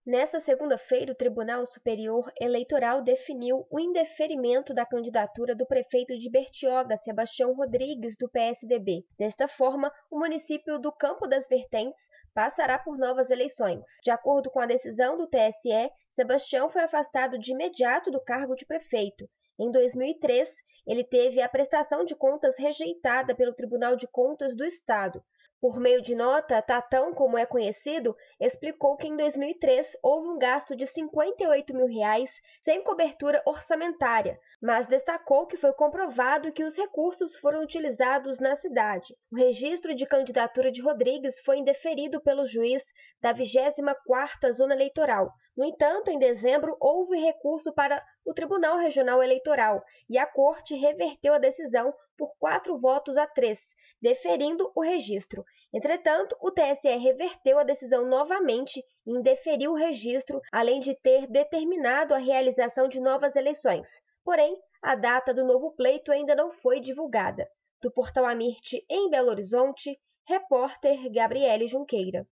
Nesta segunda-feira, o Tribunal Superior Eleitoral definiu o indeferimento da candidatura do prefeito de Bertioga, Sebastião Rodrigues, do PSDB. Desta forma, o município do Campo das Vertentes passará por novas eleições. De acordo com a decisão do TSE, Sebastião foi afastado de imediato do cargo de prefeito. Em 2003, ele teve a prestação de contas rejeitada pelo Tribunal de Contas do Estado. Por meio de nota, Tatão, como é conhecido, explicou que em 2003 houve um gasto de R$ 58 mil sem cobertura orçamentária, mas destacou que foi comprovado que os recursos foram utilizados na cidade. O registro de candidatura de Rodrigues foi indeferido pelo juiz da 24ª Zona Eleitoral. No entanto, em dezembro, houve recurso para o Tribunal Regional Eleitoral e a Corte reverteu a decisão por 4 votos a 3, deferindo o registro. Entretanto, o TSE reverteu a decisão novamente e indeferiu o registro, além de ter determinado a realização de novas eleições. Porém, a data do novo pleito ainda não foi divulgada. Do Portal Amirte, em Belo Horizonte, repórter Gabriele Junqueira.